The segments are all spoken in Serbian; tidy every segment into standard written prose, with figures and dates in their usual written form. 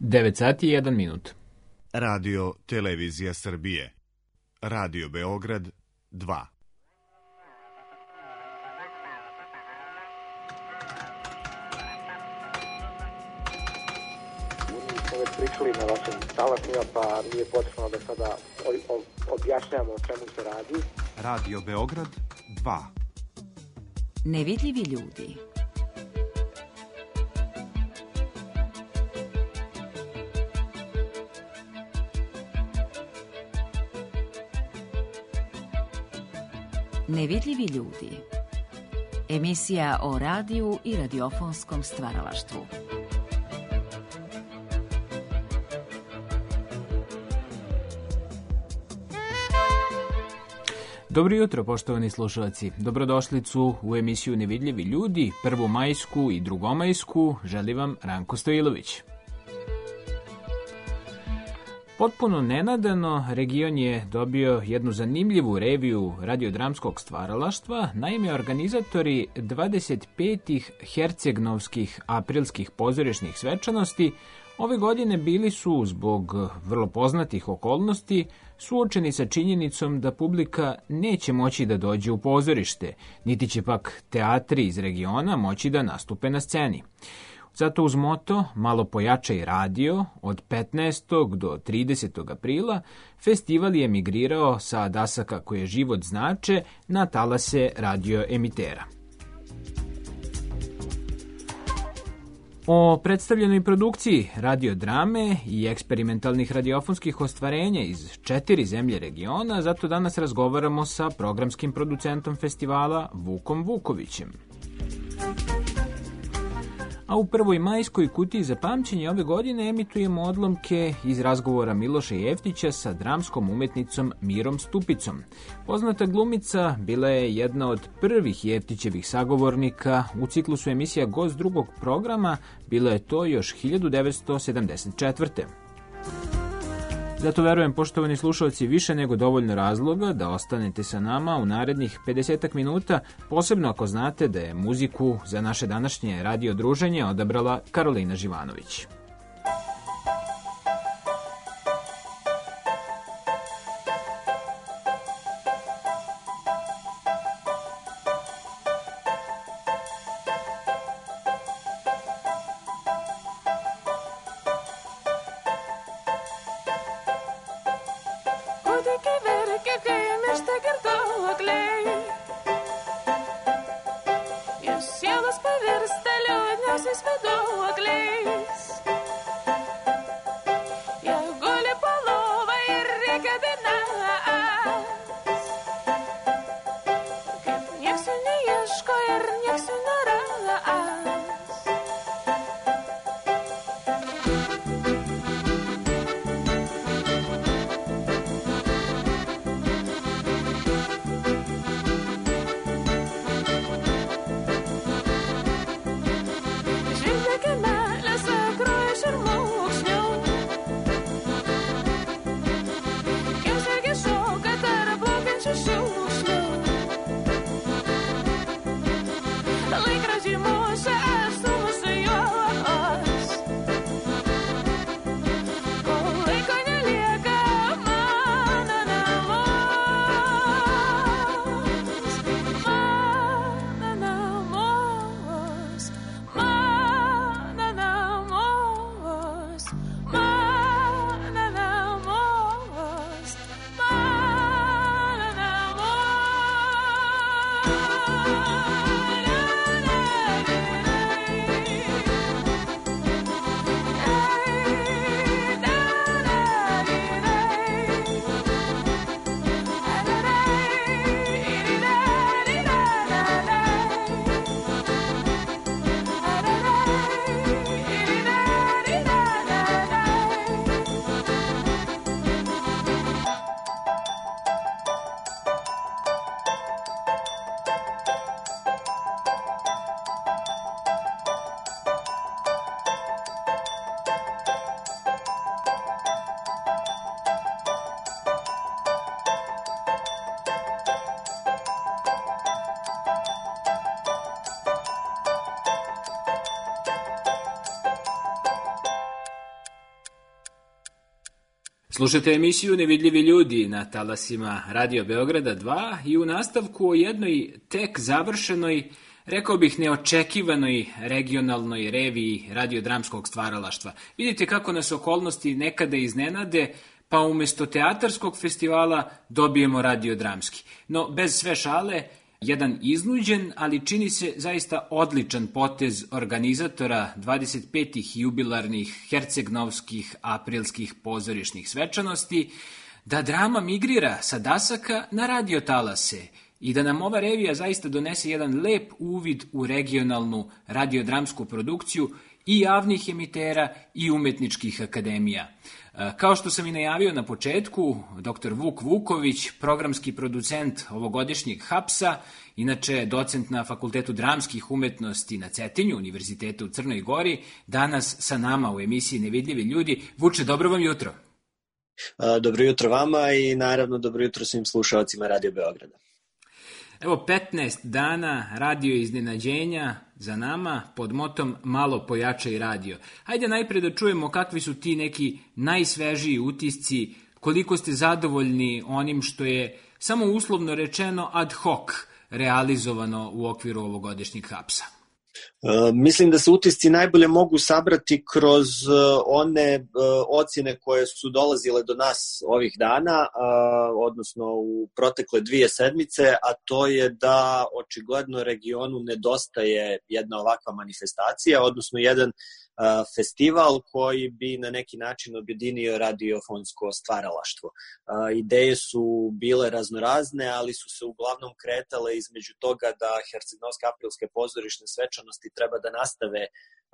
9 sati i 1 minut. Radio Televizija Srbije. Radio Beograd 2. Smo već pričali na vašim talasima, pa nije potrebno da sada objašnjamo o čemu se radi. Radio Beograd 2. Nevidljivi ljudi. Nevidljivi ljudi. Emisija o radiju i radiofonskom stvaralaštvu. Dobro jutro, poštovani slušalci. Dobrodošlicu u emisiju Nevidljivi ljudi, prvomajsku i drugomajsku, želi vam Ranko Stojilović. Potpuno nenadano, region je dobio jednu zanimljivu reviju radiodramskog stvaralaštva. Naime, organizatori 25. hercegnovskih aprilskih pozorišnih svečanosti ove godine bili su, zbog vrlo poznatih okolnosti, suočeni sa činjenicom da publika neće moći da dođe u pozorište, niti će pak teatri iz regiona moći da nastupe na sceni. Zato uz moto Malo pojačaj radio, od 15. do 30. aprila, festival je emigrirao sa dasaka koje život znače na talase radioemitera. O predstavljenoj produkciji radiodrame i eksperimentalnih radiofonskih ostvarenja iz 4 zemlje regiona, zato danas razgovaramo sa programskim producentom festivala Vukom Vukovićem. A u prvoj majskoj kutiji za pamćenje ove godine emitujemo odlomke iz razgovora Miloša Jeftića sa dramskom umetnicom Mirom Stupicom. Poznata glumica bila je jedna od prvih Jeftićevih sagovornika u ciklusu emisija Gost drugog programa, bilo je to još 1974. Zato verujem, poštovani slušalci, više nego dovoljno razloga da ostanete sa nama u narednih 50 minuta, posebno ako znate da je muziku za naše današnje radio druženje odabrala Karolina Živanović. Slušate emisiju Nevidljivi ljudi na talasima Radio Beograda 2 i u nastavku o jednoj tek završenoj, rekao bih neočekivanoj regionalnoj reviji radiodramskog stvaralaštva. Vidite kako nas okolnosti nekada iznenade, pa umjesto teatarskog festivala dobijemo radiodramski. No, bez sve šale, jedan iznuđen, ali čini se zaista odličan potez organizatora 25. jubilarnih hercegnovskih aprilskih pozorišnih svečanosti, da drama migrira sa dasaka na radiotalase i da nam ova revija zaista donese jedan lep uvid u regionalnu radiodramsku produkciju i javnih emitera i umetničkih akademija. Kao što sam i najavio na početku, dr. Vuk Vuković, programski producent ovogodišnjeg Hapsa, inače docent na Fakultetu dramskih umetnosti na Cetinju, Univerzitetu u Crnoj Gori, danas sa nama u emisiji Nevidljivi ljudi. Vuče, dobro vam jutro. Dobro jutro vama i naravno dobro jutro svim slušalcima Radio Beograda. Evo 15 dana radio iznenađenja za nama pod motom Malo pojačaj radio. Hajde najpre da čujemo kakvi su ti neki najsvežiji utisci, koliko ste zadovoljni onim što je samo uslovno rečeno ad hoc realizovano u okviru ovogodišnjeg Hapsa. Mislim da se utisci najbolje mogu sabrati kroz one ocjene koje su dolazile do nas ovih dana, odnosno u protekle 2 sedmice, a to je da očigledno regionu nedostaje jedna ovakva manifestacija, odnosno jedan festival koji bi na neki način objedinio radiofonsko stvaralaštvo. Ideje su bile raznorazne, ali su se uglavnom kretale između toga da hercegnovske aprilske pozorišne svečanosti treba da nastave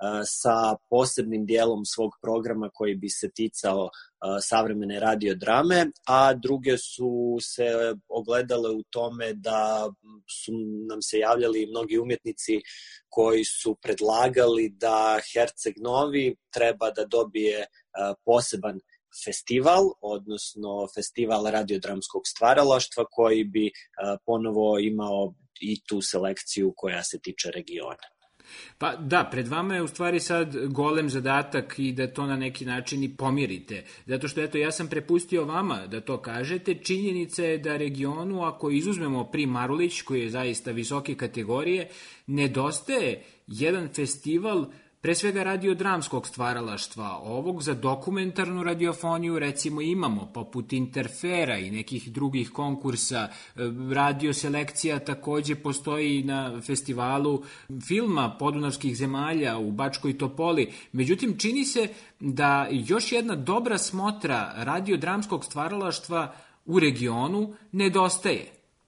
sa posebnim dijelom svog programa koji bi se ticao savremene radiodrame, a druge su se ogledale u tome da su nam se javljali mnogi umjetnici koji su predlagali da Herceg Novi treba da dobije poseban festival, odnosno festival radiodramskog stvaralaštva koji bi ponovo imao i tu selekciju koja se tiče regiona. Pa da, pred vama je u stvari sad golem zadatak i da to na neki način i pomirite. Zato što eto, ja sam prepustio vama da to kažete. Činjenica je da regionu, ako izuzmemo Prim Marulić, koji je zaista visoke kategorije, nedostaje jedan festival pre svega radiodramskog stvaralaštva. Ovog za dokumentarnu radiofoniju recimo imamo, poput Interfera i nekih drugih konkursa. Radioselekcija takođe postoji na festivalu filma Podunavskih zemalja u Bačkoj Topoli. Međutim, čini se da još jedna dobra smotra radiodramskog stvaralaštva u regionu nedostaje.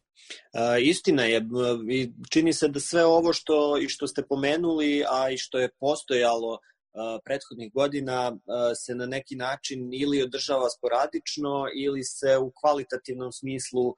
Istina je, čini se da sve ovo što ste pomenuli, a i što je postojalo prethodnih godina se na neki način ili održava sporadično ili se u kvalitativnom smislu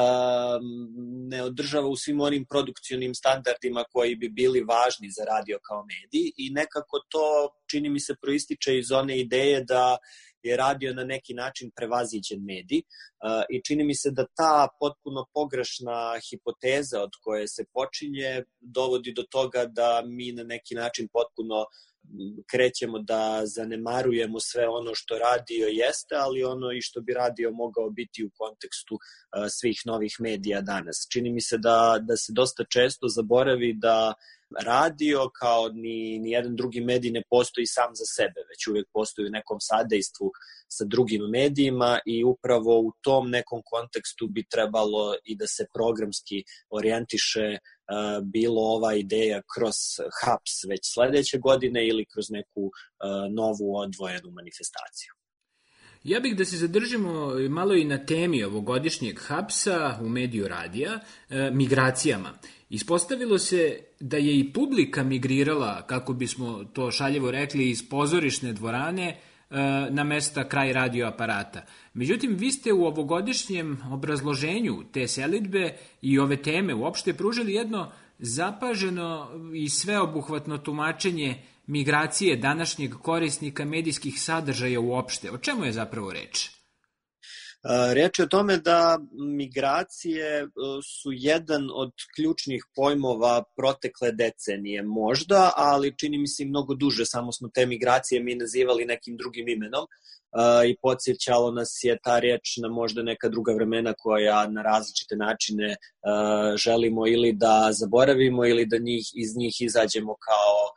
ne održava u svim onim produkcionim standardima koji bi bili važni za radio kao medij i nekako to, čini mi se, proističe iz one ideje da je radio na neki način prevaziđen medij i čini mi se da ta potpuno pogrešna hipoteza od koje se počinje dovodi do toga da mi na neki način potpuno krećemo da zanemarujemo sve ono što radio jeste, ali ono i što bi radio mogao biti u kontekstu svih novih medija danas. Čini mi se da se dosta često zaboravi da radio kao ni jedan drugi medij ne postoji sam za sebe, već uvijek postoji u nekom sadejstvu sa drugim medijima i upravo u tom nekom kontekstu bi trebalo i da se programski orijentiše bilo ova ideja kroz Haps već sledeće godine ili kroz neku novu odvojenu manifestaciju. Ja bih da se zadržimo malo i na temi ovogodišnjeg Hapsa u mediju radija, migracijama. Ispostavilo se da je i publika migrirala, kako bismo to šaljivo rekli, iz pozorišne dvorane na mesta kraj radioaparata. Međutim, vi ste u ovogodišnjem obrazloženju te selidbe i ove teme uopšte pružili jedno zapaženo i sveobuhvatno tumačenje migracije današnjeg korisnika medijskih sadržaja uopšte. O čemu je zapravo reč? Reč je o tome da migracije su jedan od ključnih pojmova protekle decenije možda, ali čini mi se i mnogo duže, samo smo te migracije mi nazivali nekim drugim imenom i podsjećalo nas je ta reč na možda neka druga vremena koja na različite načine želimo ili da zaboravimo ili da iz njih izađemo kao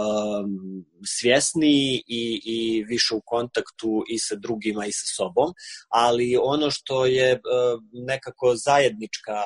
svjesni i više u kontaktu i sa drugima i sa sobom, ali ono što je nekako zajednička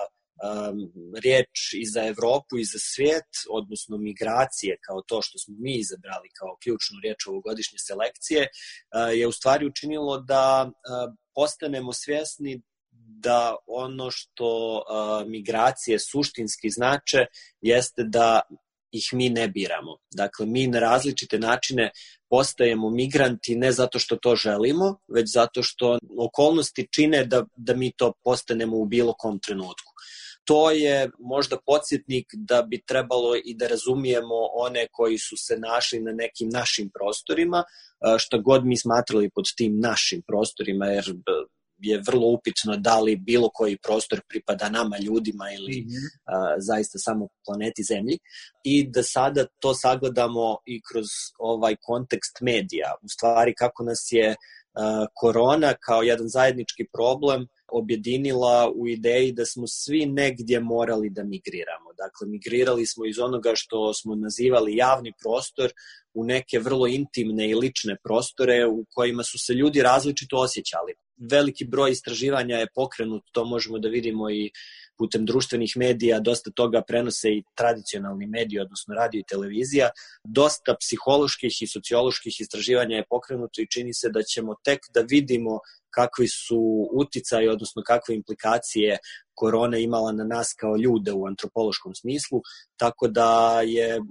riječ i za Evropu i za svijet, odnosno migracije kao to što smo mi izabrali kao ključnu riječ ovogodišnje selekcije, je u stvari učinilo da postanemo svjesni da ono što migracije suštinski znače jeste da ih mi ne biramo. Dakle, mi na različite načine postajemo migranti ne zato što to želimo, već zato što okolnosti čine da mi to postanemo u bilo kom trenutku. To je možda podsjetnik da bi trebalo i da razumijemo one koji su se našli na nekim našim prostorima, šta god mi smatrali pod tim našim prostorima, jer je vrlo upitno da li bilo koji prostor pripada nama ljudima ili zaista samo planeti Zemlji, i da sada to sagledamo i kroz ovaj kontekst medija. U stvari kako nas je korona kao jedan zajednički problem objedinila u ideji da smo svi negdje morali da migriramo. Dakle, migrirali smo iz onoga što smo nazivali javni prostor u neke vrlo intimne i lične prostore u kojima su se ljudi različito osjećali. Veliki broj istraživanja je pokrenut, to možemo da vidimo i putem društvenih medija, dosta toga prenose i tradicionalni mediji, odnosno radio i televizija. Dosta psiholoških i socioloških istraživanja je pokrenuto i čini se da ćemo tek da vidimo kakvi su uticaji, odnosno kakve implikacije korona imala na nas kao ljude u antropološkom smislu, tako da je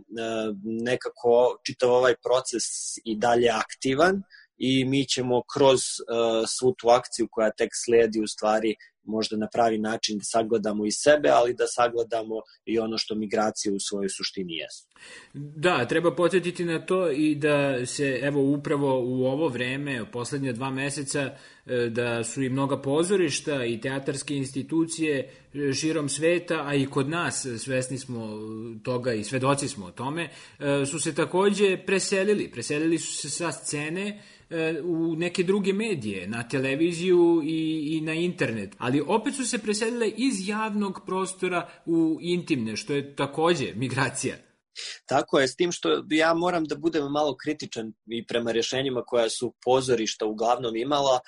nekako čitav ovaj proces i dalje aktivan i mi ćemo kroz svu tu akciju koja tek slijedi u stvari možda na pravi način da sagledamo i sebe, ali da sagledamo i ono što migracije u svojoj suštini jesu. Da, treba podsjetiti na to i da se evo upravo u ovo vreme, poslednje 2 meseca, da su i mnoga pozorišta i teatarske institucije širom sveta, a i kod nas, svesni smo toga i svedoci smo o tome, su se takođe preselili su se sa scene u neke druge medije, na televiziju i na internet, ali opet su se preselile iz javnog prostora u intimne, što je takođe migracija. Tako je, s tim što ja moram da budem malo kritičan i prema rješenjima koja su pozorišta uglavnom imala.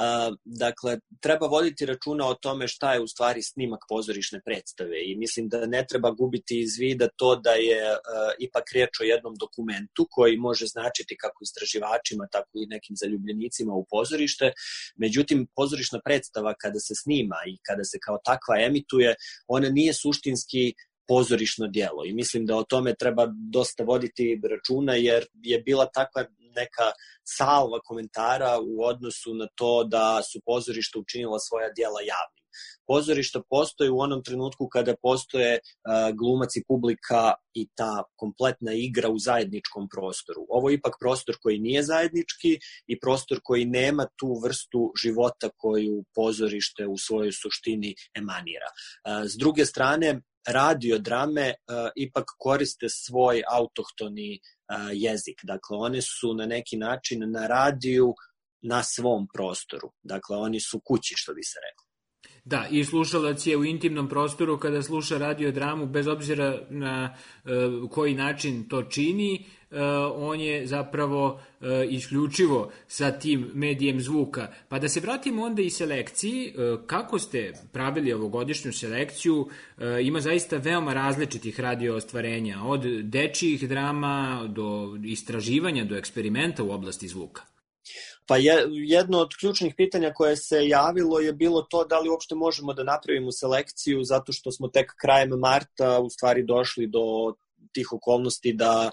Dakle, treba voditi računa o tome šta je u stvari snimak pozorišne predstave i mislim da ne treba gubiti iz vida to da je ipak riječ o jednom dokumentu koji može značiti kako istraživačima, tako i nekim zaljubljenicima u pozorište. Međutim, pozorišna predstava kada se snima i kada se kao takva emituje, ona nije suštinski pozorišno djelo i mislim da o tome treba dosta voditi računa jer je bila takva neka salva komentara u odnosu na to da su pozorišta učinila svoja djela javnim. Pozorišta postoje u onom trenutku kada postoje glumac i publika i ta kompletna igra u zajedničkom prostoru. Ovo je ipak prostor koji nije zajednički i prostor koji nema tu vrstu života koju pozorište u svojoj suštini emanira. S druge strane, radio drame ipak koriste svoj autohtoni jezik. Dakle, one su na neki način na radiju na svom prostoru. Dakle, oni su kući, što bi se reklo. Da, i slušalac je u intimnom prostoru kada sluša radiodramu, bez obzira na koji način to čini, on je zapravo isključivo sa tim medijem zvuka. Pa da se vratimo onda i selekciji, kako ste pravili ovogodišnju selekciju, ima zaista veoma različitih radio ostvarenja, od dečijih drama do istraživanja, do eksperimenta u oblasti zvuka. Pa jedno od ključnih pitanja koje se javilo je bilo to da li uopšte možemo da napravimo selekciju zato što smo tek krajem marta u stvari došli do tih okolnosti da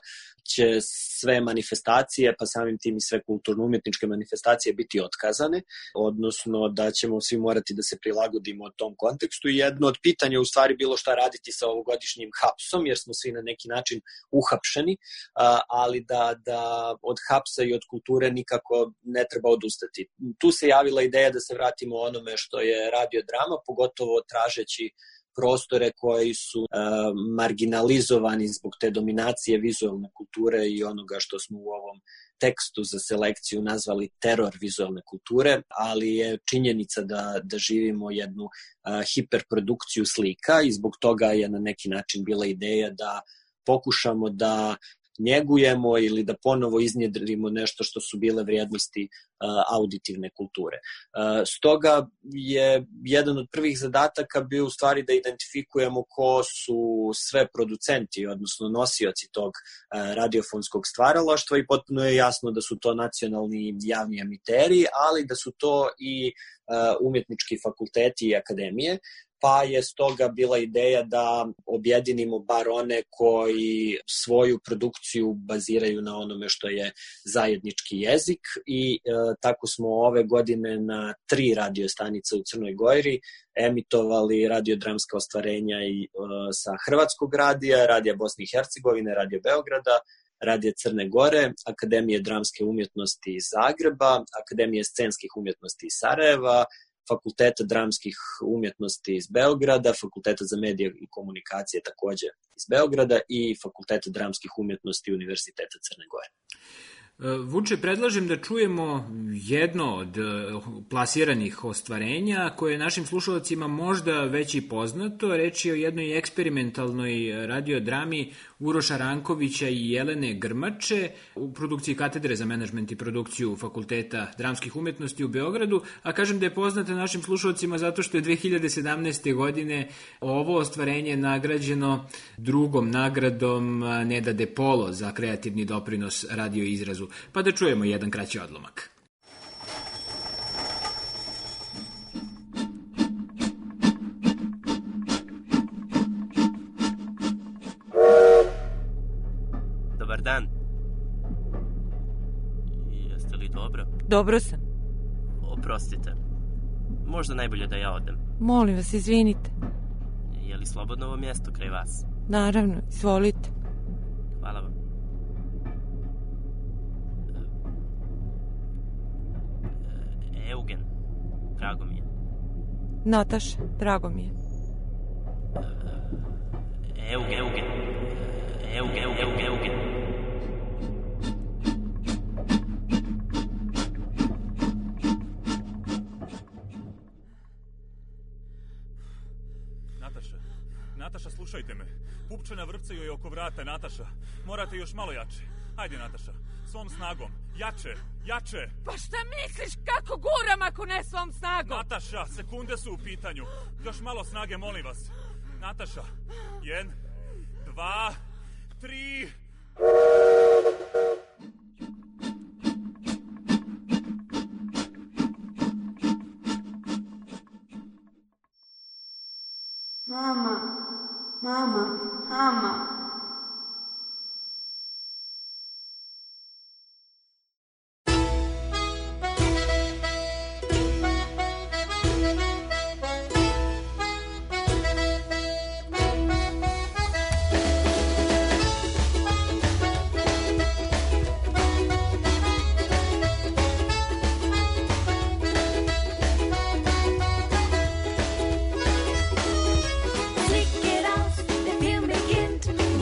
će sve manifestacije, pa samim tim i sve kulturno-umjetničke manifestacije biti otkazane, odnosno da ćemo svi morati da se prilagodimo tom kontekstu. I jedno od pitanja u stvari bilo šta raditi sa ovogodišnjim hapsom, jer smo svi na neki način uhapšeni, ali da od hapsa i od kulture nikako ne treba odustati. Tu se javila ideja da se vratimo onome što je radio drama, pogotovo tražeći prostore koji su marginalizovani zbog te dominacije vizualne kulture i onoga što smo u ovom tekstu za selekciju nazvali teror vizualne kulture, ali je činjenica da živimo jednu hiperprodukciju slika i zbog toga je na neki način bila ideja da pokušamo da njegujemo ili da ponovo iznjedrimo nešto što su bile vrijednosti auditivne kulture. Stoga je jedan od prvih zadataka bio u stvari da identifikujemo ko su sve producenti, odnosno nosioci tog radiofonskog stvaralaštva i potpuno je jasno da su to nacionalni javni emiteri, ali da su to i umjetnički fakulteti i akademije, pa je stoga bila ideja da objedinimo bar one koji svoju produkciju baziraju na onome što je zajednički jezik i tako smo ove godine na 3 radio stanice u Crnoj Gori emitovali radiodramska ostvarenja i sa Hrvatskog radija, Radija Bosne i Hercegovine, Radio Beograda, Radija Crne Gore, Akademije dramske umjetnosti iz Zagreba, Akademije scenskih umjetnosti iz Sarajeva, Fakulteta dramskih umjetnosti iz Beograda, Fakulteta za medije i komunikacije takođe iz Beograda i Fakulteta dramskih umjetnosti Univerziteta Crne Gore. Vuče, predlažem da čujemo jedno od plasiranih ostvarenja koje je našim slušalcima možda već i poznato. Reč je o jednoj eksperimentalnoj radiodrami Uroša Rankovića i Jelene Grmače u produkciji Katedre za menadžment i produkciju Fakulteta dramskih umjetnosti u Beogradu, a kažem da je poznata našim slušalcima zato što je 2017. godine ovo ostvarenje nagrađeno drugom nagradom Neda De Polo za kreativni doprinos radio izrazu. Pa da čujemo jedan kraći odlomak. Dobar dan. Jeste li dobro? Dobro sam. Oprostite. Možda najbolje da ja odem. Molim vas, izvinite. Je li slobodno ovo mjesto kraj vas? Naravno, izvolite. Hvala vam. Eugen, drago mi je. Nataša, drago mi je. Eugen. Nataša, slušajte me. Pupčana vrpcaju je oko vrata, Nataša. Morate još malo jače. Ajde, Nataša, svom snagom. Jače. Pa šta misliš, kako guram ako ne svom snagom? Nataša, sekunde su u pitanju. Još malo snage, molim vas. Nataša, 1, 2, 3... Mama. Klick it aus, der Film beginnt.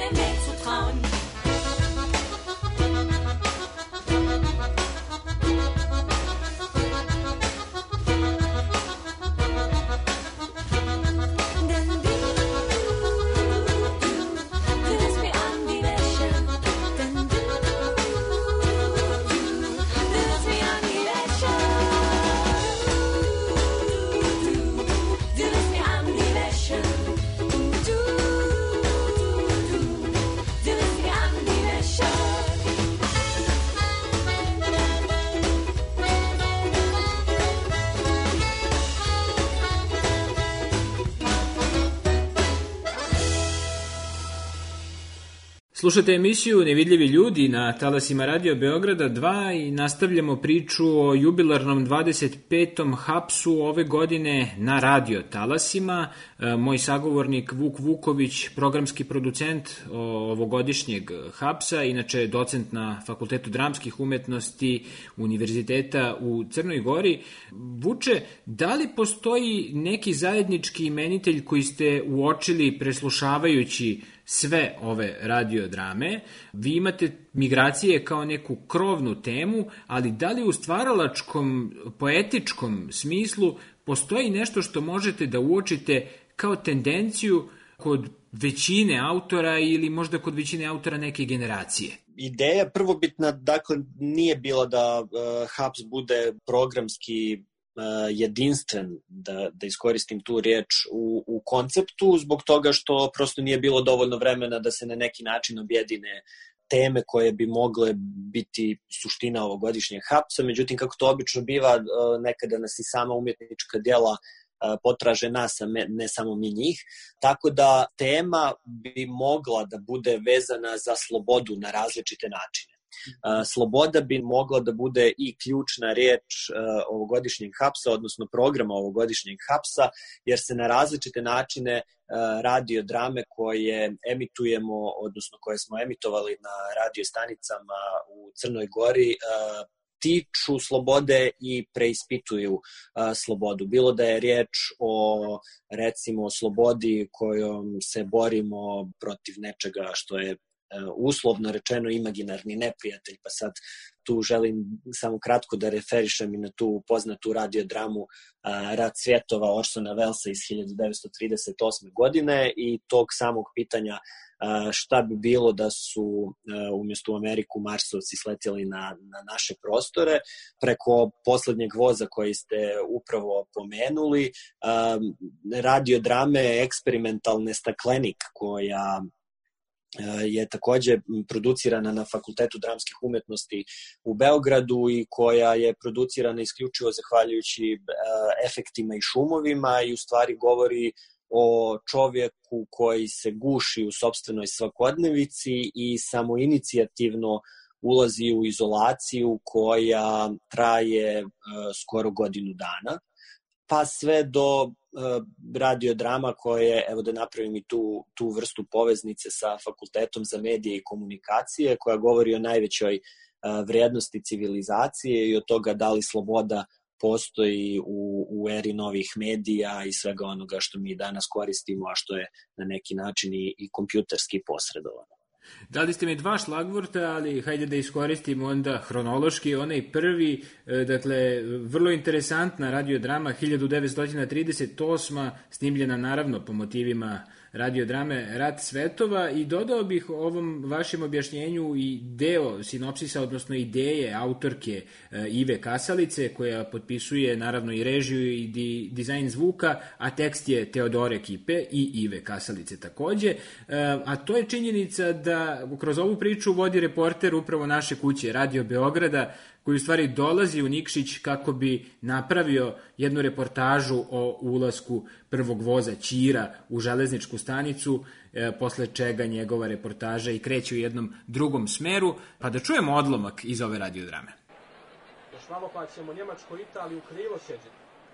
mir mehr zu trauen. Slušate emisiju Nevidljivi ljudi na talasima Radio Beograda 2 i nastavljamo priču o jubilarnom 25. hapsu ove godine na radio talasima. Moj sagovornik Vuk Vuković, programski producent ovogodišnjeg hapsa, inače docent na Fakultetu dramskih umetnosti Univerziteta u Crnoj Gori. Vuče, da li postoji neki zajednički imenitelj koji ste uočili preslušavajući sve ove radiodrame? Vi imate migracije kao neku krovnu temu, ali da li u stvaralačkom, poetičkom smislu postoji nešto što možete da uočite kao tendenciju kod većine autora ili možda kod većine autora neke generacije? Ideja prvobitna, dakle, nije bila da haps bude programski jedinstven, da iskoristim tu riječ u konceptu, zbog toga što prosto nije bilo dovoljno vremena da se na neki način objedine teme koje bi mogle biti suština ovogodišnjeg hapsa. Međutim, kako to obično biva, nekada nas i sama umjetnička djela potraže nas, a ne samo mi njih. Tako da tema bi mogla da bude vezana za slobodu na različite načine. Sloboda bi mogla da bude i ključna riječ ovogodišnjeg hapsa, odnosno programa ovogodišnjeg hapsa, jer se na različite načine radiodrame koje emitujemo, odnosno koje smo emitovali na radio stanicama u Crnoj Gori, tiču slobode i preispituju slobodu. Bilo da je riječ o, recimo, slobodi kojom se borimo protiv nečega što je uslovno rečeno imaginarni neprijatelj, pa sad tu želim samo kratko da referišem i na tu poznatu radiodramu Rat svjetova Orsona Wellesa iz 1938. godine i tog samog pitanja šta bi bilo da su umjesto u Ameriku Marsovci sletjeli na naše prostore. Preko poslednjeg voza koji ste upravo pomenuli, radiodrame eksperimentalne Staklenik, koja je takođe producirana na Fakultetu dramskih umetnosti u Beogradu i koja je producirana isključivo zahvaljujući efektima i šumovima i u stvari govori o čovjeku koji se guši u sopstvenoj svakodnevici i samoinicijativno ulazi u izolaciju koja traje skoro godinu dana, pa sve do radiodrama koje, evo da napravim i tu vrstu poveznice sa Fakultetom za medije i komunikacije, koja govori o najvećoj vrijednosti civilizacije i od toga da li sloboda postoji u eri novih medija i svega onoga što mi danas koristimo, a što je na neki način i kompjuterski posredovano. Dali ste mi dva šlagvorta, ali hajde da iskoristimo onda hronološki. Onaj prvi, dakle, vrlo interesantna radiodrama 1938. snimljena naravno po motivima radiodrame Rat svetova, i dodao bih ovom vašem objašnjenju i deo sinopsisa, odnosno ideje autorke Ive Kasalice, koja potpisuje naravno i režiju i dizajn zvuka, a tekst je Teodore Kipe i Ive Kasalice takođe, a to je činjenica da kroz ovu priču vodi reporter upravo naše kuće Radio Beograda, koji u stvari dolazi u Nikšić kako bi napravio jednu reportažu o ulasku prvog voza Ćira u železničku stanicu, posle čega njegova reportaža i kreće u jednom drugom smeru, pa da čujemo odlomak iz ove radiodrame. Još malo pa ćemo Njemačko, Italiju krivo sjeđati.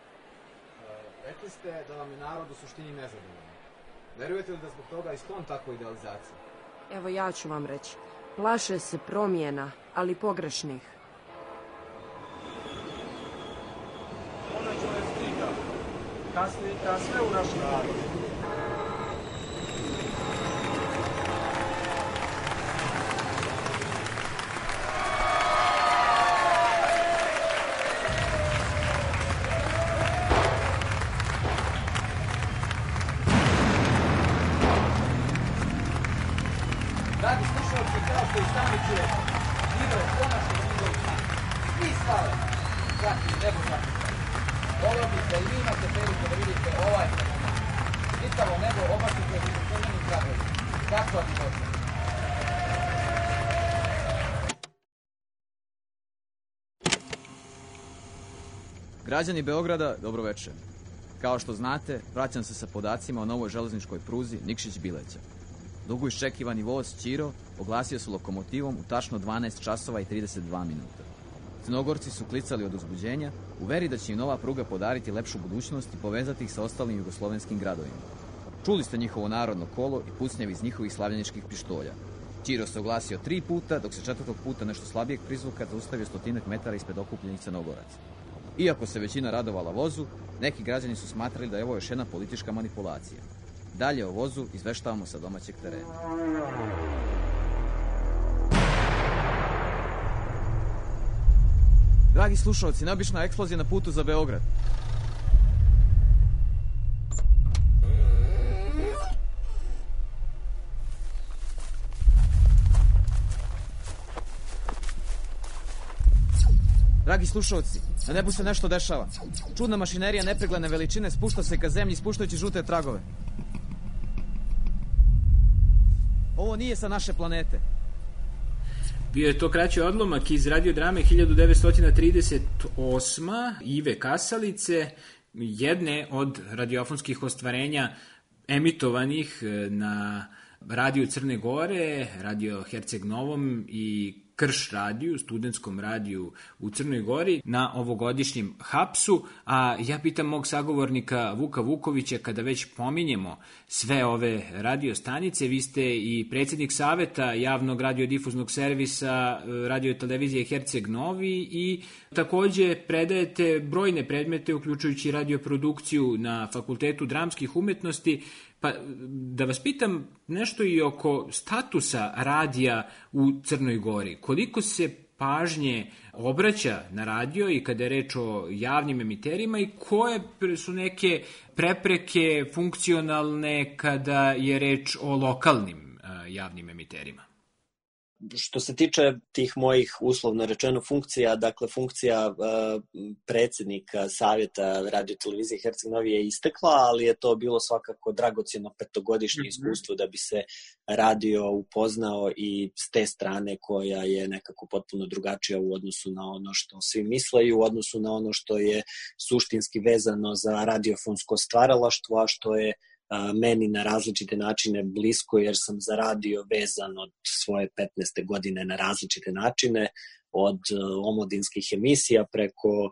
Rekli ste da vam je narod u suštini nezadovoljan. Verujete li da zbog toga i sklon takvoj idealizaciji? Evo ja ću vam reći. Plaše se promjena, ali pogrešnih. Ona je stiga. Kasnika sve u naš narod. ide od konačnog njegovog sna. Svi slave, čak i nebo zapisali. Volio bih da i vi imate priliku da vidite ovaj fenomen. Čitavo nebo obasite u crvenim tragovima. Kakva bi došla? Građani Beograda, dobro večer. Kao što znate, vraćam se sa podacima o novoj železničkoj pruzi Nikšić-Bileća. Dugo iščekivani voz Ćiro oglasio se lokomotivom u tačno 12 časova i 32 minuta. Crnogorci su klicali od uzbuđenja u veri da će im nova pruga podariti lepšu budućnost i povezati ih sa ostalim jugoslovenskim gradovima. Čuli ste njihovo narodno kolo i pucnjevi iz njihovih slavljeničkih pištolja. Ćiro se oglasio 3 puta, dok se 4. puta nešto slabijeg prizvuka zaustavio 100 metara ispred okupljenih Crnogoraca. Iako se većina radovala vozu, neki građani su smatrali da je ovo još jedna politička manipulacija. Dalje o vozu izveštavamo sa domaćeg terena. Dragi slušalci, neobična eksplozija na putu za Beograd. Dragi slušalci, na nebu se nešto dešava. Čudna mašinerija nepregledne veličine spušta se ka zemlji ispuštajući žute tragove. Ovo nije sa naše planete. Bio je to kraći odlomak iz radiodrame 1938. Ive Kasalice, jedne od radiofonskih ostvarenja emitovanih na Radio Crne Gore, Radio Herceg Novom i Krš radiju, studentskom radiju u Crnoj Gori, na ovogodišnjem hapsu, a ja pitam mog sagovornika Vuka Vukovića, kada već pominjemo sve ove radiostanice, vi ste i predsjednik saveta javnog radiodifuznog servisa radiotelevizije Herceg Novi i takođe predajete brojne predmete, uključujući radioprodukciju na Fakultetu dramskih umetnosti. Pa da vas pitam nešto i oko statusa radija u Crnoj Gori. Koliko se pažnje obraća na radio i kada je reč o javnim emiterima i koje su neke prepreke funkcionalne kada je reč o lokalnim javnim emiterima? Što se tiče tih mojih uslovno rečeno funkcija, dakle funkcija predsjednika savjeta radiotelevizije Herceg Novi je istekla, ali je to bilo svakako dragocjeno 5-godišnje iskustvo da bi se radio upoznao i s te strane koja je nekako potpuno drugačija u odnosu na ono što svi misle i u odnosu na ono što je suštinski vezano za radiofonsko stvaralaštvo, a što je meni na različite načine blisko, jer sam za radio vezan od svoje 15. godine na različite načine, od omladinskih emisija preko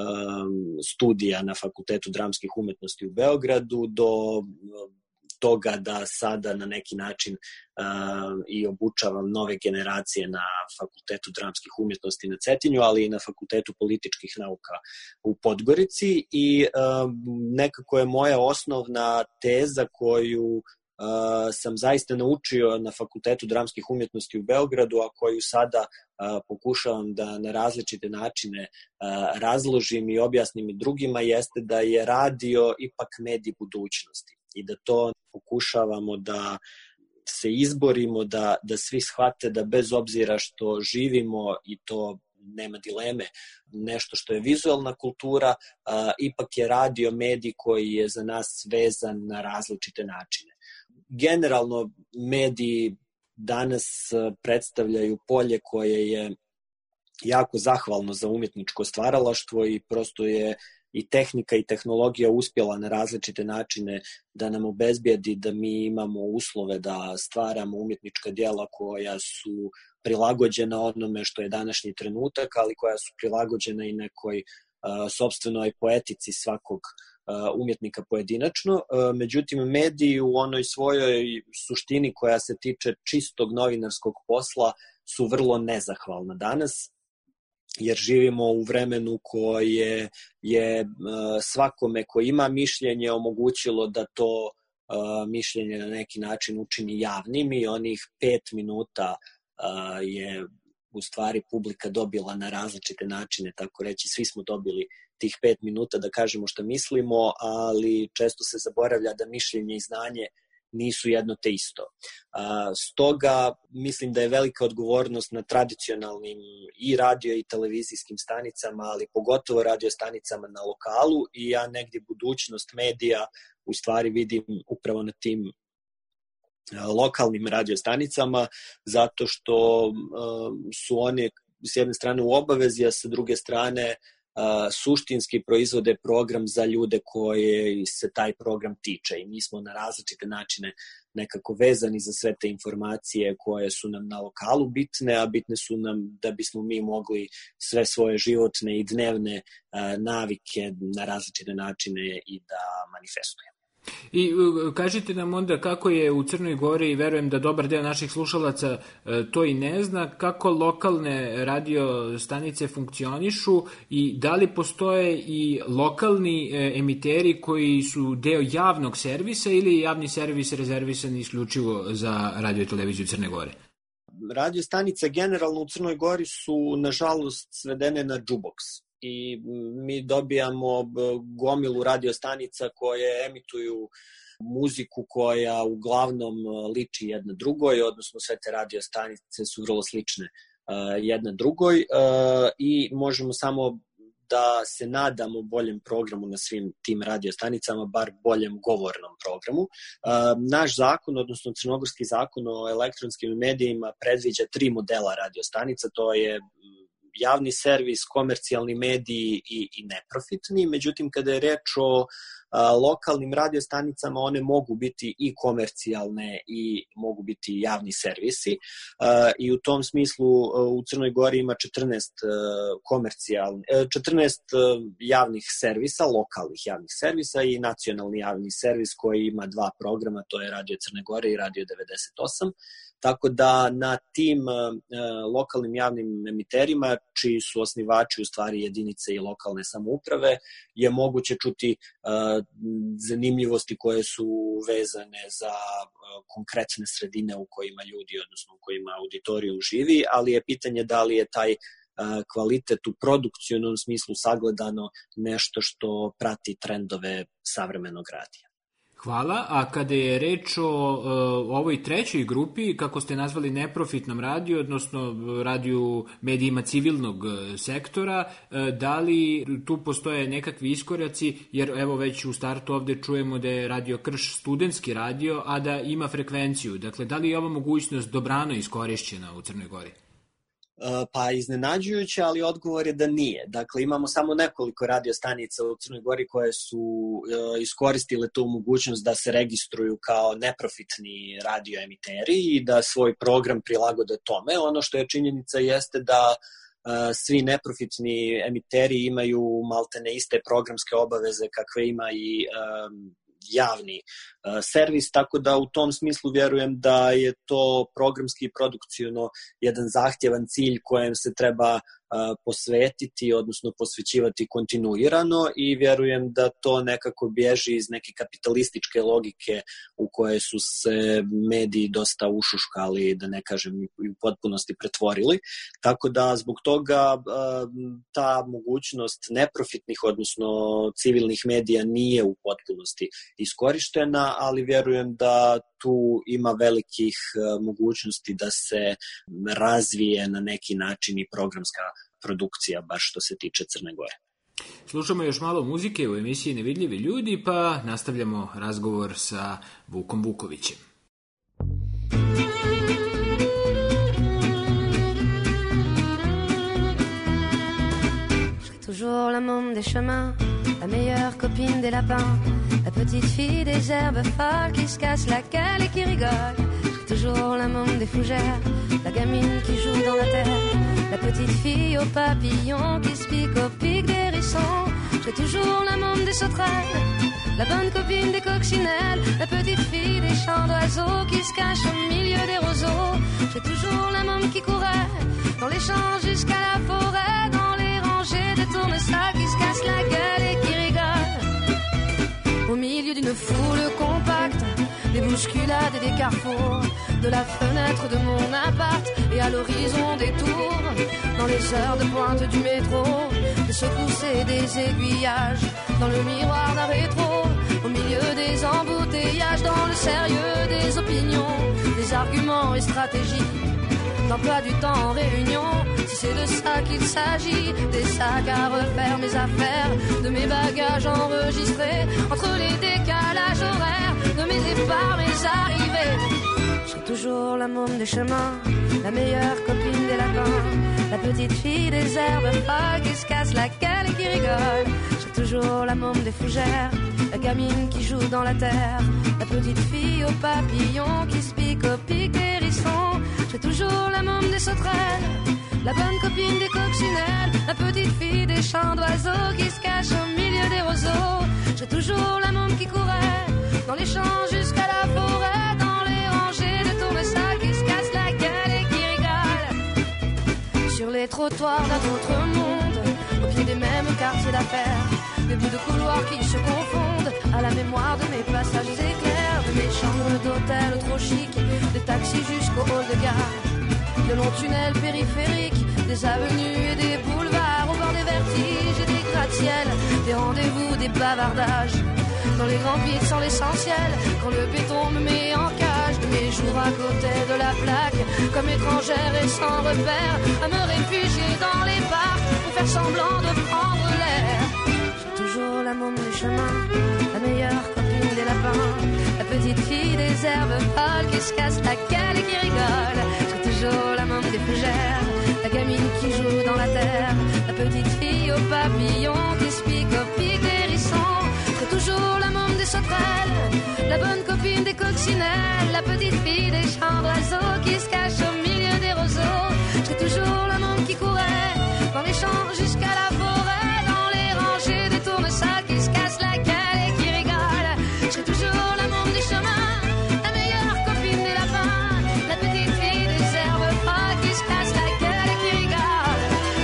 studija na Fakultetu dramskih umetnosti u Beogradu do toga da sada na neki način i obučavam nove generacije na Fakultetu dramskih umetnosti na Cetinju, ali i na Fakultetu političkih nauka u Podgorici i nekako je moja osnovna teza koju sam zaista naučio na Fakultetu dramskih umetnosti u Beogradu, a koju sada pokušavam da na različite načine razložim i objasnim i drugima, jeste da je radio ipak medij budućnosti i da to pokušavamo da se izborimo, da svi shvate da bez obzira što živimo, i to nema dileme, nešto što je vizualna kultura, ipak je radio medij koji je za nas vezan na različite načine. Generalno, mediji danas predstavljaju polje koje je jako zahvalno za umjetničko stvaralaštvo i prosto je i tehnika i tehnologija uspjela na različite načine da nam obezbijedi da mi imamo uslove da stvaramo umjetnička djela koja su prilagođena onome što je današnji trenutak, ali koja su prilagođena i nekoj sopstvenoj poetici svakog umjetnika pojedinačno. Međutim, mediji u onoj svojoj suštini koja se tiče čistog novinarskog posla su vrlo nezahvalna danas, jer živimo u vremenu koje je svakome ko ima mišljenje omogućilo da to mišljenje na neki način učini javnim i onih 5 minuta je u stvari publika dobila na različite načine, tako reći, svi smo dobili tih 5 minuta da kažemo što mislimo, ali često se zaboravlja da mišljenje i znanje nisu jedno te isto. Stoga mislim da je velika odgovornost na tradicionalnim i radio i televizijskim stanicama, ali pogotovo radio stanicama na lokalu, i ja negdje budućnost medija u stvari vidim upravo na tim lokalnim radio stanicama, zato što su one s jedne strane u obavezi, a sa druge strane suštinski proizvode program za ljude koje se taj program tiče, i mi smo na različite načine nekako vezani za sve te informacije koje su nam na lokalu bitne, a bitne su nam da bismo mi mogli sve svoje životne i dnevne navike na različite načine i da manifestujemo. I kažite nam onda kako je u Crnoj Gori, i verujem da dobar deo naših slušalaca to i ne zna, kako lokalne radio stanice funkcionišu i da li postoje i lokalni emiteri koji su deo javnog servisa ili je javni servis rezervisan isključivo za radio i televiziju Crne Gore? Radio stanice generalno u Crnoj Gori su nažalost svedene na jukebox. I mi dobijamo gomilu radiostanica koje emituju muziku koja uglavnom liči jedna drugoj, odnosno sve te radiostanice su vrlo slične jedna drugoj, i možemo samo da se nadamo boljem programu na svim tim radiostanicama, bar boljem govornom programu. Naš zakon, odnosno crnogorski zakon o elektronskim medijima, predviđa 3 modela radiostanica, to je javni servis, komercijalni mediji i neprofitni. Međutim, kada je reč o lokalnim radiostanicama, one mogu biti i komercijalne i mogu biti javni servisi. I u tom smislu u Crnoj Gori ima 14 javnih servisa, lokalnih javnih servisa, i nacionalni javni servis koji ima 2 programa, to je Radio Crne Gore i Radio 98. Tako da na tim lokalnim javnim emiterima, čiji su osnivači u stvari jedinice i lokalne samouprave, je moguće čuti zanimljivosti koje su vezane za konkretne sredine u kojima ljudi, odnosno u kojima auditorijum živi, ali je pitanje da li je taj kvalitet u produkcionalnom smislu sagledano nešto što prati trendove savremenog radija. Hvala, a kada je reč o ovoj trećoj grupi, kako ste nazvali neprofitnom radiju, odnosno radiju medijima civilnog sektora, da li tu postoje nekakvi iskoraci, jer evo već u startu ovde čujemo da je Radio Krš studentski radio, a da ima frekvenciju. Dakle, da li je ova mogućnost dobrano iskorišćena u Crnoj Gori? Pa iznenađujuće, ali odgovor je da nije. Dakle, imamo samo nekoliko radiostanica u Crnoj Gori koje su iskoristile tu mogućnost da se registruju kao neprofitni radioemiteri i da svoj program prilagode tome. Ono što je činjenica jeste da svi neprofitni emiteri imaju maltene iste programske obaveze kakve ima i javni servis, tako da u tom smislu vjerujem da je to programski i produkciono jedan zahtjevan cilj kojem se treba posvetiti, odnosno posvećivati kontinuirano, i vjerujem da to nekako bježi iz neke kapitalističke logike u koje su se mediji dosta ušuškali, da ne kažem i u potpunosti pretvorili. Tako da zbog toga ta mogućnost neprofitnih, odnosno civilnih medija nije u potpunosti iskorištena, ali vjerujem da tu ima velikih mogućnosti da se razvije na neki način i programska produkcija, baš što se tiče Crne Gore. Slušamo još malo muzike u emisiji Nevidljivi ljudi, pa nastavljamo razgovor sa Vukom Vukovićem. Toujours la môme des chemins, la meilleure copine des lapins, la petite fille des herbes folles qui se casse la gueule et qui rigole. Toujours la môme des fougères, la gamine qui joue dans la terre, la petite fille aux papillons qui se pique au pic des hérissons. J'ai toujours la môme des sauterelles, la bonne copine des coccinelles, la petite fille des chants d'oiseaux qui se cache au milieu des roseaux. J'ai toujours la môme qui courait dans les champs jusqu'à la forêt, dans les rangées de tournesols qui se cassent la gueule et qui rigolent. Au milieu d'une foule compacte, des bousculades et des carrefours, de la fenêtre de mon appart et à l'horizon des tours, dans les heures de pointe du métro, des secousses et des aiguillages, dans le miroir d'un rétro, au milieu des embouteillages, dans le sérieux des opinions, des arguments et stratégies, d'emploi du temps en réunion. Si c'est de ça qu'il s'agit, des sacs à refaire, mes affaires, de mes bagages enregistrés, entre les décalages horaires, de mes départs, mes arrivées. Je serai toujours la môme des chemins, la meilleure copine des lapins, la petite fille des herbes folles qui se casse la gueule et qui rigole. Je serai toujours la môme des fougères, la gamine qui joue dans la terre, la petite fille aux papillons qui se pique au pic des hérissons. Je serai toujours la môme des sauterelles, la bonne copine des coccinelles, la petite fille des champs d'oiseaux qui se cache au milieu des roseaux. Je serai toujours la môme qui courait dans les champs jusqu'à la forêt, dans les rangées de tournesol qui se casse la gueule et qui rigole. Sur les trottoirs d'un autre monde, au pied des mêmes quartiers d'affaires, des bouts de couloirs qui se confondent à la mémoire de mes passages éclairs, de mes chambres d'hôtel trop chic, des taxis jusqu'au hall de gare, de longs tunnels périphériques, des avenues et des boulevards, au bord des vertiges et des gratte-ciels, des rendez-vous, des bavardages, dans les grands vides sans l'essentiel, quand le béton me met en cage, de mes jours à côté de la plaque, comme étrangère et sans repère, à me réfugier dans les parcs, pour faire semblant de prendre l'air. J'ai toujours la môme des chemins, la meilleure copine des lapins, la petite fille des herbes folles qui se casse la gueule et qui rigole. J'ai toujours la môme des fougères, la gamine qui joue dans la terre, la petite fille aux papillons qui se pique au pic des hérissons. J'ai toujours la môme des sauterelles, la bonne copine des coccinelles, la petite fille des champs d'oiseaux qui se cache au milieu des roseaux. J'ai toujours la môme qui courait dans les champs jusqu'à la forêt, dans les rangées de tournesols qui se casse la gueule et qui rigole. J'ai toujours la môme des chemins, la meilleure copine des lapins, la petite fille des herbes folles qui se casse la gueule et qui rigole.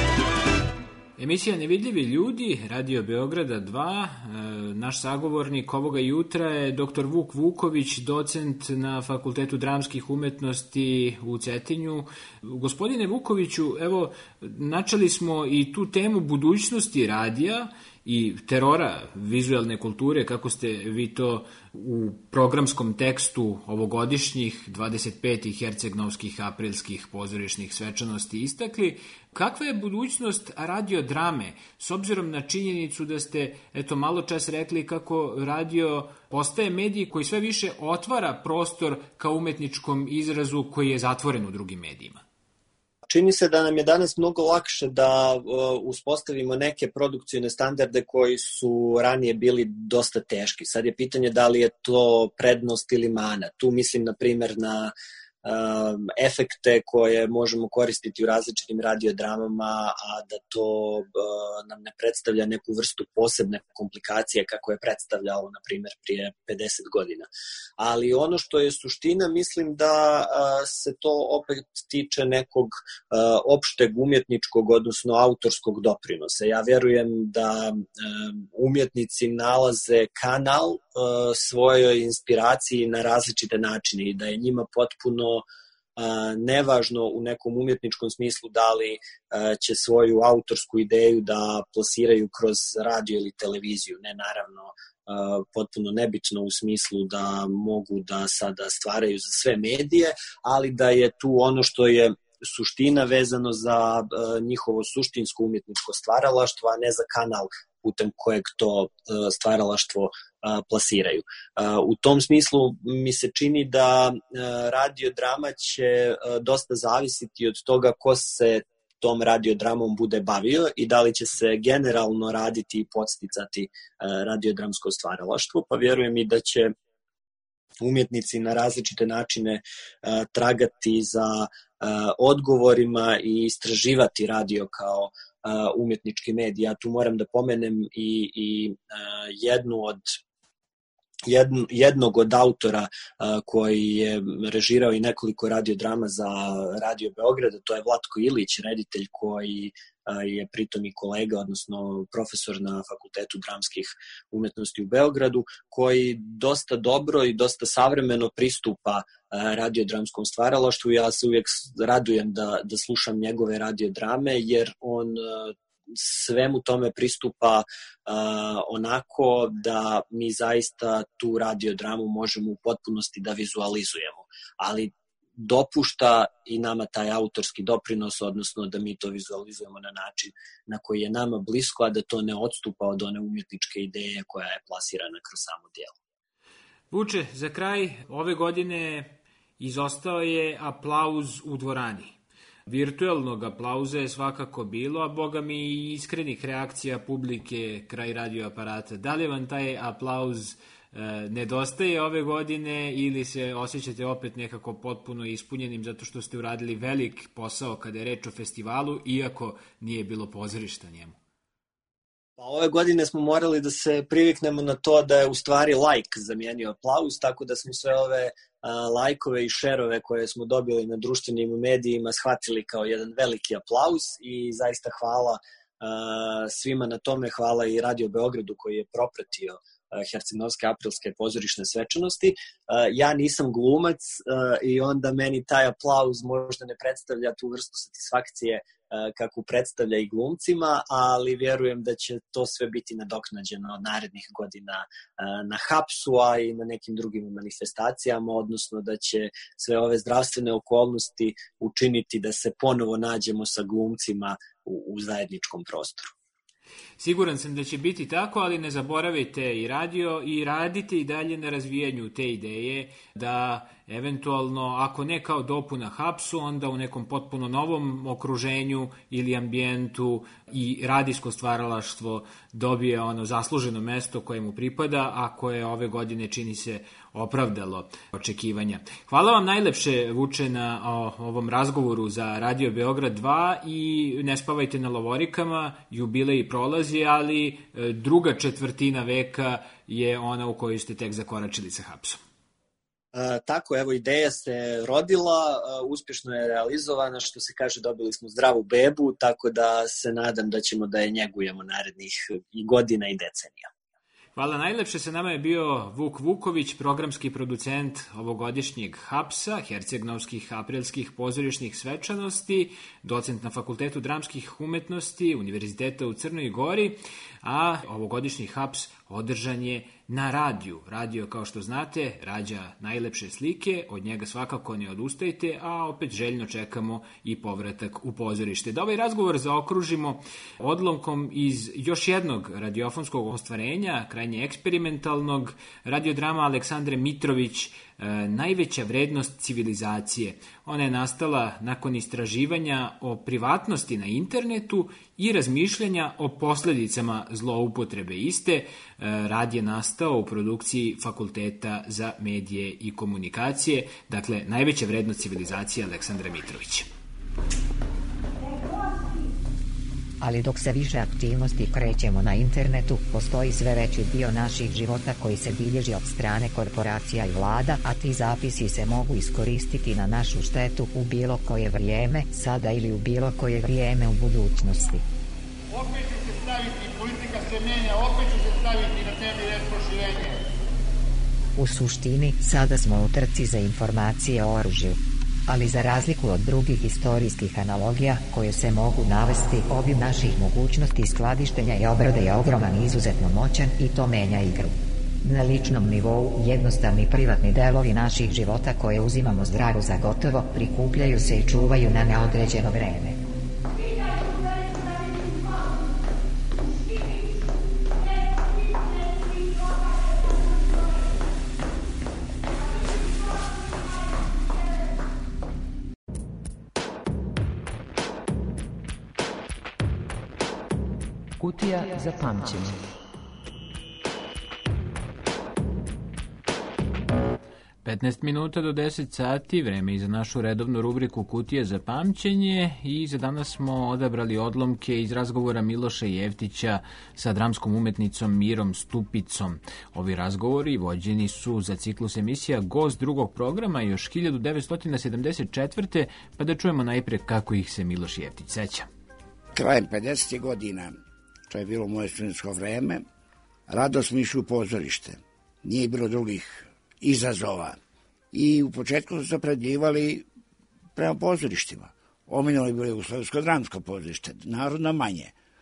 Emisija Nevidljivi ljudi, Radio Beograda 2, naš sagovornik ovoga jutra je dr. Vuk Vuković, docent na Fakultetu dramskih umetnosti u Cetinju. Gospodine Vukoviću, evo, načeli smo i tu temu budućnosti radija i terora vizualne kulture, kako ste vi to u programskom tekstu ovogodišnjih 25. hercegnovskih aprilskih pozorišnih svečanosti istakli. Kakva je budućnost radiodrame, s obzirom na činjenicu da ste malo čas rekli kako radio postaje medij koji sve više otvara prostor ka umetničkom izrazu koji je zatvoren u drugim medijima? Čini se da nam je danas mnogo lakše da uspostavimo neke produkcijne standarde koji su ranije bili dosta teški. Sad je pitanje da li je to prednost ili mana. Tu mislim, na primjer, na efekte koje možemo koristiti u različitim radiodramama, a da to nam ne predstavlja neku vrstu posebne komplikacije kako je predstavljalo, na primjer, prije 50 godina. Ali ono što je suština, mislim da se to opet tiče nekog opšteg umjetničkog, odnosno autorskog doprinosa. Ja vjerujem da umjetnici nalaze kanal svojoj inspiraciji na različite načine i da je njima potpuno nevažno u nekom umjetničkom smislu da li će svoju autorsku ideju da plasiraju kroz radio ili televiziju. Ne, naravno, potpuno nebitno u smislu da mogu da sada stvaraju za sve medije, ali da je tu ono što je suština vezano za njihovo suštinsko umjetničko stvaralaštvo, a ne za kanal putem kojeg to stvaralaštvo plasiraju. U tom smislu mi se čini da radiodrama će dosta zavisiti od toga ko se tom radiodramom bude bavio i da li će se generalno raditi i podsticati radiodramsko stvaralaštvo, pa vjerujem i da će umjetnici na različite načine tragati za odgovorima i istraživati radio kao umjetnički medij. Ja tu moram da pomenem i jednog od autora koji je režirao i nekoliko radiodrama za Radio Beograda, to je Vlatko Ilić, reditelj koji je pritom i kolega, odnosno profesor na Fakultetu dramskih umetnosti u Beogradu, koji dosta dobro i dosta savremeno pristupa radiodramskom stvaralaštvu. Ja se uvijek radujem da slušam njegove radiodrame, jer on svemu tome pristupa onako da mi zaista tu radiodramu možemo u potpunosti da vizualizujemo. Ali dopušta i nama taj autorski doprinos, odnosno da mi to vizualizujemo na način na koji je nama blisko, a da to ne odstupa od one umjetničke ideje koja je plasirana kroz samo djelo. Vuče, za kraj ove godine izostao je aplauz u dvorani. Virtualnog aplauza je svakako bilo, a boga mi i iskrenih reakcija publike kraj radioaparata. Da li vam taj aplauz nedostaje ove godine ili se osjećate opet nekako potpuno ispunjenim zato što ste uradili velik posao kada je reč o festivalu, iako nije bilo pozorišta njemu? Pa ove godine smo morali da se priviknemo na to da je u stvari like zamijenio aplauz, tako da smo sve ove lajkove i šerove koje smo dobili na društvenim medijima shvatili kao jedan veliki aplauz i zaista hvala svima na tome, hvala i Radio Beogradu koji je propratio Herceg-Novske aprilske pozorišne svečanosti. Ja nisam glumac i onda meni taj aplauz možda ne predstavlja tu vrstu satisfakcije kakvu predstavlja i glumcima, ali vjerujem da će to sve biti nadoknađeno od narednih godina na Hapsu, a i na nekim drugim manifestacijama, odnosno da će sve ove zdravstvene okolnosti učiniti da se ponovo nađemo sa glumcima u zajedničkom prostoru. Siguran sam da će biti tako, ali ne zaboravite i radio i radite i dalje na razvijanju te ideje da eventualno, ako ne kao dopuna Hapsu, onda u nekom potpuno novom okruženju ili ambijentu i radijsko stvaralaštvo dobije ono zasluženo mesto koje mu pripada, a koje ove godine čini se opravdalo očekivanja. Hvala vam najlepše, Vuče, na ovom razgovoru za Radio Beograd 2 i ne spavajte na lovorikama, jubilej prolazi, ali druga četvrtina veka je ona u kojoj ste tek zakoračili sa Hapsom. Tako, evo, ideja se rodila, uspješno je realizovana, što se kaže, dobili smo zdravu bebu, tako da se nadam da ćemo da je njegujemo narednih i godina i decenija. Hvala najlepše, sa nama je bio Vuk Vuković, programski producent ovogodišnjeg Hapsa, Herceg-Novskih aprilskih pozorišnih svečanosti, docent na Fakultetu dramskih umetnosti Univerziteta u Crnoj Gori, a ovogodišnji Haps održan je na radiju. Radio, kao što znate, rađa najlepše slike, od njega svakako ne odustajte, a opet željno čekamo i povratak u pozorište. Da ovaj razgovor zaokružimo odlomkom iz još jednog radiofonskog ostvarenja, krajnje eksperimentalnog, radiodrama Aleksandre Mitrović, Najveća vrednost civilizacije. Ona je nastala nakon istraživanja o privatnosti na internetu i razmišljanja o posljedicama zloupotrebe iste. Rad je nastao u produkciji Fakulteta za medije i komunikacije. Dakle, Najveća vrednost civilizacije Aleksandra Mitrović. Ali dok se više aktivnosti krećemo na internetu, postoji sve veći dio naših života koji se bilježi od strane korporacija i vlada, a ti zapisi se mogu iskoristiti na našu štetu u bilo koje vrijeme, sada ili u bilo koje vrijeme u budućnosti. Opet će se staviti, politika se menja, opet će se staviti na tebi red proširenje. U suštini, sada smo u trci za informacije o oružju. Ali za razliku od drugih historijskih analogija koje se mogu navesti, obim naših mogućnosti skladištenja i obrade je ogroman i izuzetno moćan i to menja igru. Na ličnom nivou jednostavni privatni delovi naših života koje uzimamo zdravo za gotovo prikupljaju se i čuvaju na neodređeno vreme. Kutija za pamćenje. Petnaest minuta do 10 sati, vreme i za našu redovnu rubriku Kutije za pamćenje i za danas smo odabrali odlomke iz razgovora Miloša Jeftića sa dramskom umetnicom Mirom Stupicom. Ovi razgovori vođeni su za ciklus emisija Gost drugog programa još 1974. pa da čujemo najpre kako ih se Miloš Jeftić seća. Krajem 50. godina, to je bilo moje studentsko vreme, rado smo išli u pozorište. Nije bilo drugih izazova. I u početku su se opredjeljivali prema pozorištima. Omiljeno je bilo Jugoslovensko dramsko pozorište, Narodno manje.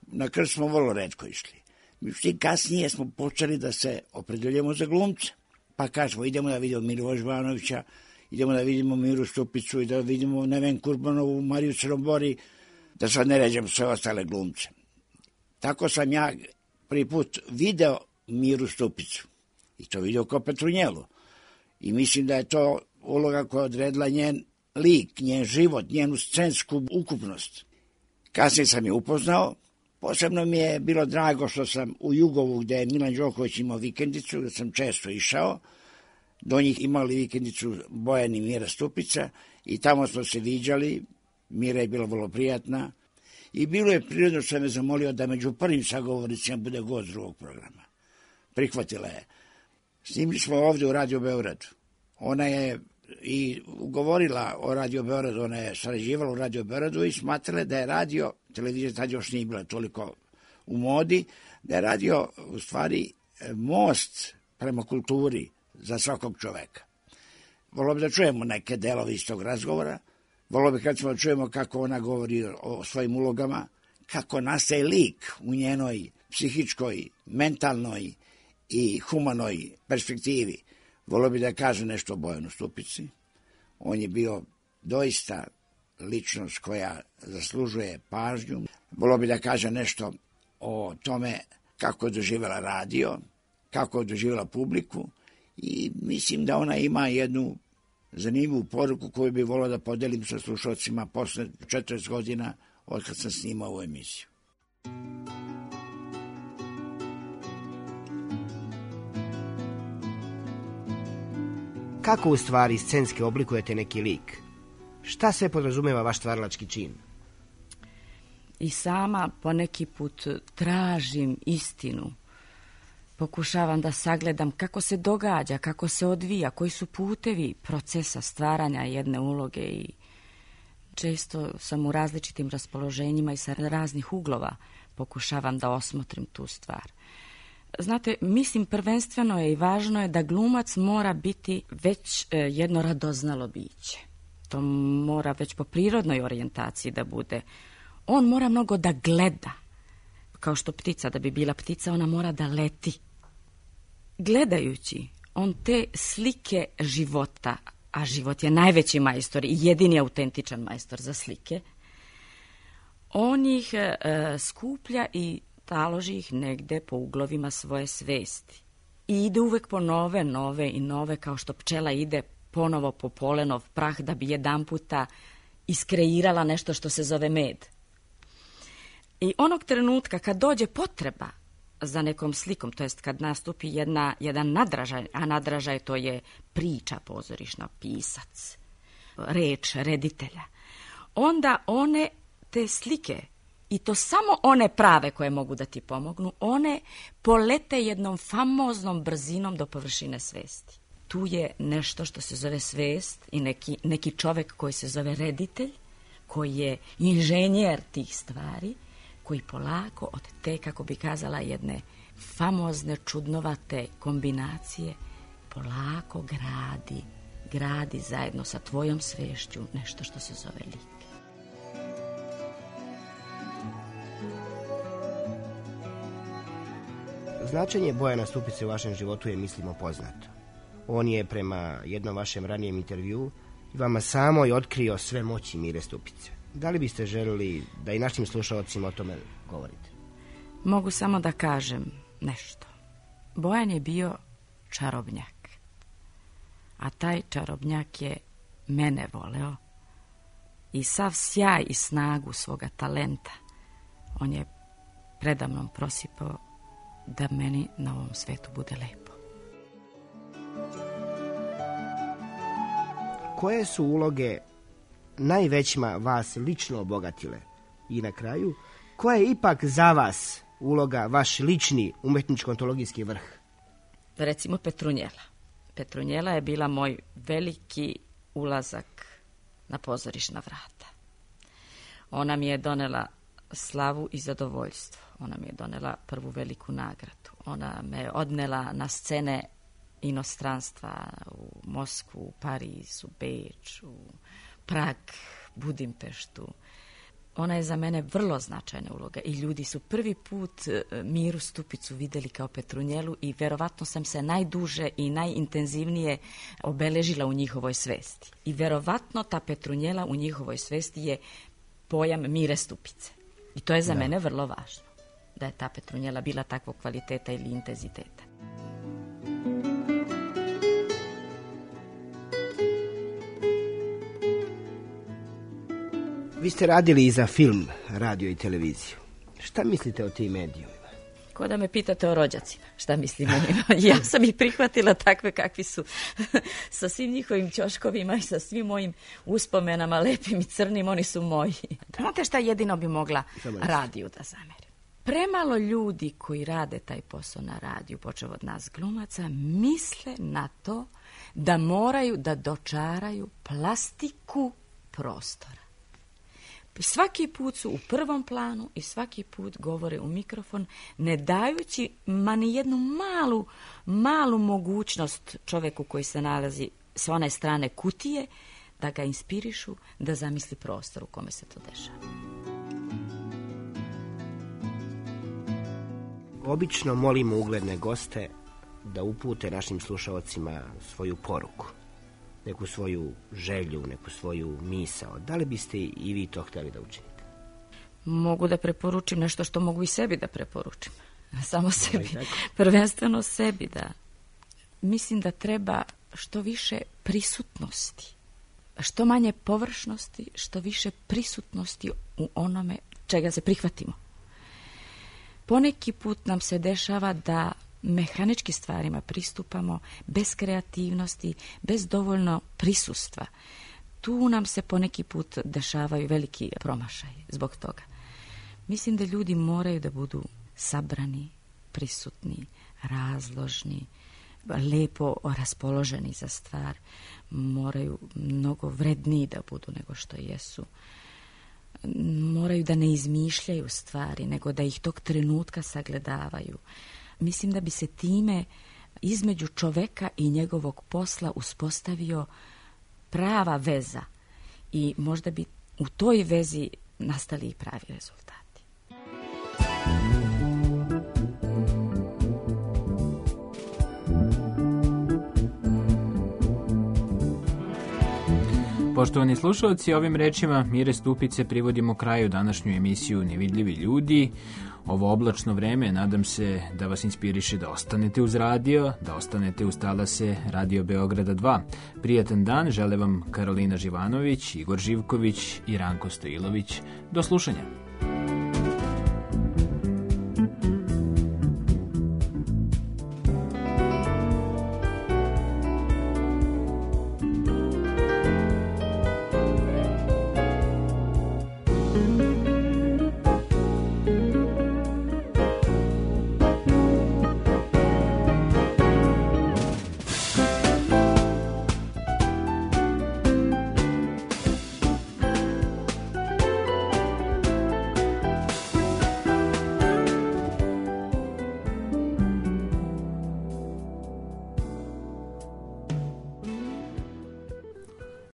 na krst smo vrlo retko išli. Međutim, kasnije smo počeli da se opredeljujemo za glumce. Pa kažemo, idemo da vidimo Miloša Živanovića, idemo da vidimo Miru Stupicu i da vidimo Neven Kurbanovu, Mariju Crnobori, da sad ne ređem sve ostale glumce. Tako sam ja prvi put video Miru Stupicu i to video kao Petrunjelu. I mislim da je to uloga koja je odredila njen lik, njen život, njenu scensku ukupnost. Kasnije sam je upoznao. Posebno mi je bilo drago što sam u Jugovu, gde je Milan Đoković imao vikendicu, gde sam često išao, do njih imali vikendicu Bojan i Mira Stupica i tamo smo se viđali. Mira je bila vrlo prijatna i bilo je prirodno što me zamolio da među prvim sagovornicima bude gost drugog programa. Prihvatila je. Snimili smo ovde u Radio Beogradu. Ona je i ugovorila o Radio Beogradu, ona je sarađivala u Radio Beogradu i smatrala da je radio, televizija tad još nije bila toliko u modi, da je radio u stvari most prema kulturi za svakog čoveka. Volio bi da čujemo neke delove iz tog razgovora, volio bi kad smo čujemo kako ona govori o svojim ulogama, kako nastaje lik u njenoj psihičkoj, mentalnoj i humanoj perspektivi. Volio bi da kaže nešto o Bojanu Stupici. On je bio doista ličnost koja zaslužuje pažnju. Volio bi da kaže nešto o tome kako je doživjela radio, kako je doživjela publiku i mislim da ona ima jednu zanimljivu poruku koju bi volio da podelim sa slušalcima posle 40 godina od kad sam snimao ovu emisiju. Kako u stvari scenski oblikujete neki lik? Šta sve podrazumeva vaš stvaralački čin? I sama poneki put tražim istinu. Pokušavam da sagledam kako se događa, kako se odvija, koji su putevi procesa stvaranja jedne uloge i često sam u različitim raspoloženjima i sa raznih uglova pokušavam da osmotrim tu stvar. Znate, mislim prvenstveno je i važno je da glumac mora biti već jedno radoznalo biće. To mora već po prirodnoj orijentaciji da bude. On mora mnogo da gleda. Kao što ptica, da bi bila ptica, ona mora da leti. Gledajući, on te slike života, a život je najveći majstor i jedini autentičan majstor za slike, on ih skuplja i taloži ih negde po uglovima svoje svesti. I ide uvek po nove i nove, kao što pčela ide ponovo po polenov prah da bi jedan puta iskreirala nešto što se zove med. I onog trenutka kad dođe potreba za nekom slikom, to jest kad nastupi jedan nadražaj, a nadražaj to je priča pozorišna, pisac, reč reditelja, onda one te slike, i to samo one prave koje mogu da ti pomognu, one polete jednom famoznom brzinom do površine svesti. Tu je nešto što se zove svest i neki čovek koji se zove reditelj, koji je inženjer tih stvari, koji polako od te, kako bi kazala, jedne famozne, čudnovate kombinacije, polako gradi zajedno sa tvojom svešću nešto što se zove lik. Značenje Bojana Stupice u vašem životu je, mislimo, poznato. On je, prema jednom vašem ranijem intervjuu, vama samo je otkrio sve moći Mire Stupice. Da li biste želili da i našim slušalcima o tome govorite? Mogu samo da kažem nešto. Bojan je bio čarobnjak. A taj čarobnjak je mene voleo i sav sjaj i snagu svoga talenta on je predamnom prosipao da meni na ovom svetu bude lepo. Koje su uloge najvećima vas lično obogatile? I na kraju, koja je ipak za vas uloga, vaš lični umetničko-ontologijski vrh? Recimo Petrunjela. Petrunjela je bila moj veliki ulazak na pozorišna vrata. Ona mi je donela slavu i zadovoljstvo. Ona mi je donela prvu veliku nagradu. Ona me odnela na scene inostranstva u Moskvu, u Pariz, u Beč, u Prag, Budimpeštu. Ona je za mene vrlo značajna uloga i ljudi su prvi put Miru Stupicu vidjeli kao Petrunjelu i verovatno sam se najduže i najintenzivnije obeležila u njihovoj svesti. I verovatno ta Petrunjela u njihovoj svesti je pojam Mire Stupice. I to je za mene vrlo važno, da je ta Petrunjela bila takvog kvaliteta ili intenziteta. Vi ste radili i za film, radio i televiziju. Šta mislite o tim medijima? Ko da me pitate o rođacima, šta mislim o njima. Ja sam ih prihvatila takve kakvi su, sa svim njihovim ćoškovima i sa svim mojim uspomenama, lepim i crnim, oni su moji. Znate šta jedino bi mogla radiju da zamerim? Premalo ljudi koji rade taj posao na radiju, počev od nas glumaca, misle na to da moraju da dočaraju plastiku prostora. Svaki put su u prvom planu i svaki put govore u mikrofon, ne dajući ma ni jednu malu mogućnost čoveku koji se nalazi s one strane kutije, da ga inspirišu, da zamisli prostor u kome se to dešava. Obično molimo ugledne goste da upute našim slušaocima svoju poruku, neku svoju želju, neku svoju misao. Da li biste i vi to htjeli da učinite? Mogu da preporučim nešto što mogu i sebi da preporučim. Samo sebi. Prvenstveno sebi da. Mislim da treba što više prisutnosti. Što manje površnosti, što više prisutnosti u onome čega se prihvatimo. Poneki put nam se dešava da mehanički stvarima pristupamo bez kreativnosti, bez dovoljno prisustva. Tu nam se poneki put dešavaju veliki promašaj zbog toga. Mislim da ljudi moraju da budu sabrani, prisutni, razložni, lepo raspoloženi za stvar. Moraju mnogo vredniji da budu nego što jesu. Moraju da ne izmišljaju stvari, nego da ih tog trenutka sagledavaju. Mislim da bi se time između čoveka i njegovog posla uspostavio prava veza i možda bi u toj vezi nastali i pravi rezultati. Poštovani slušalci, ovim rečima Mire Stupice privodimo kraju današnju emisiju Nevidljivi ljudi. Ovo oblačno vreme, nadam se da vas inspiriše da ostanete uz radio, da ostanete uz talase Radio Beograda 2. Prijatan dan, žele vam Karolina Živanović, Igor Živković i Ranko Stojilović. Do slušanja.